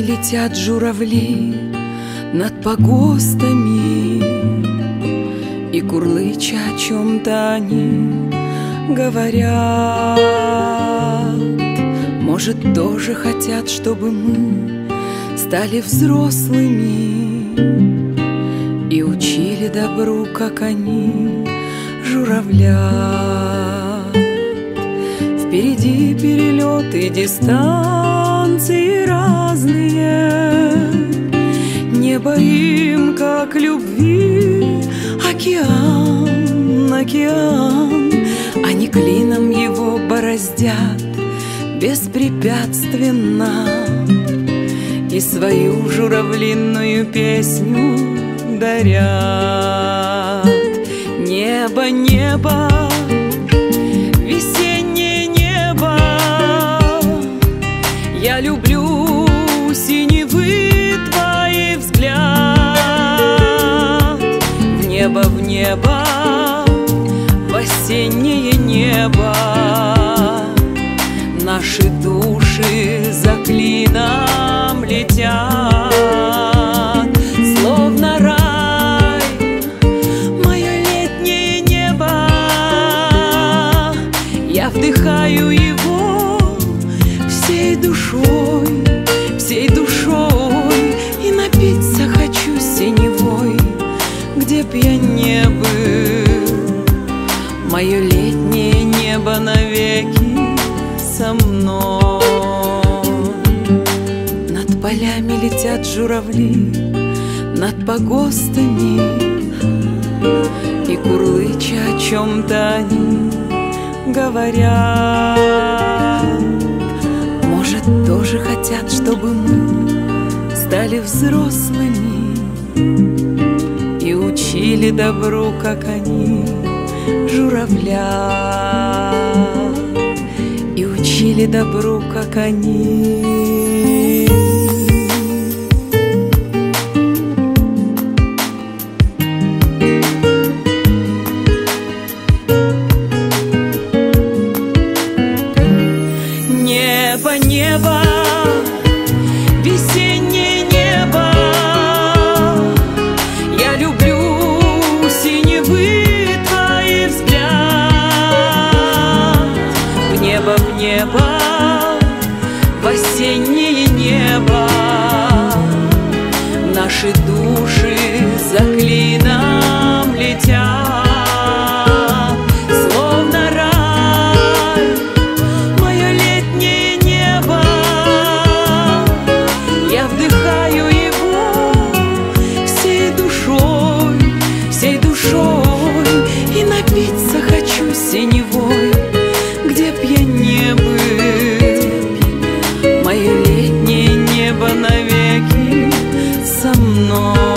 летят журавли над погостами, и курлыча о чем-то они говорят. Может, тоже хотят, чтобы мы стали взрослыми и учили добру, как они, журавлят. Впереди перелеты, дистанции разные, небо им, как любви, океан, океан. Они клином его бороздят беспрепятственно и свою журавлиную песню дарят. Небо, небо, весеннее небо, я люблю синевы твой взгляд. В небо, в осеннее небо, наши души за клином летят, словно рай, мое летнее небо. Я вдыхаю его всей душой, и напиться хочу синевой, где б я не был. Мое летнее небо навеки со мной. Над полями летят журавли, над погостами, и курлыча о чем-то они говорят. Может, тоже хотят, чтобы мы стали взрослыми и учили добру, как они, журавлят, и учили добру, как они. Небо, небо, весеннее небо, я люблю синевы твой взгляд. В небо, в осеннее небо, наши души за клином летят, словно рай, мое летнее небо. Я вдыхаю его всей душой, и напиться хочу синевой, где б я не был. Мое летнее небо навеки со мной.